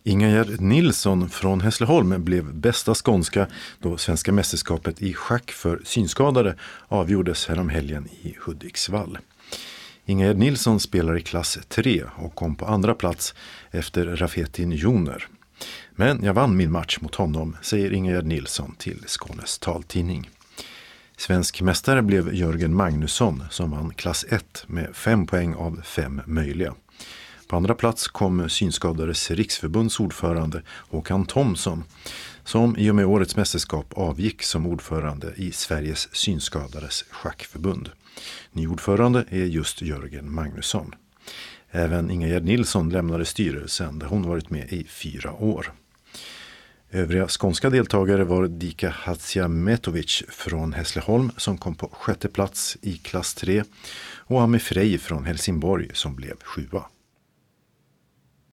Ingegerd Nilsson från Hässleholm blev bästa skånska då svenska mästerskapet i schack för synskadade avgjordes häromhelgen i Hudiksvall. Ingegerd Nilsson spelar i klass 3 och kom på andra plats efter Rafetin Joner. Men jag vann min match mot honom, säger Ingegerd Nilsson till Skånes taltidning. Svensk mästare blev Jörgen Magnusson som vann klass 1 med 5 poäng av 5 möjliga. På andra plats kom Synskadades riksförbunds ordförande Håkan Thomsson som i och med årets mästerskap avgick som ordförande i Sveriges synskadades schackförbund. Ny ordförande är just Jörgen Magnusson. Även Ingegerd Nilsson lämnade styrelsen där hon varit med i 4 år. Övriga skånska deltagare var Dika Hadziametovic från Hässleholm som kom på 6:e plats i klass 3 och Ami Frey från Helsingborg som blev 7:a.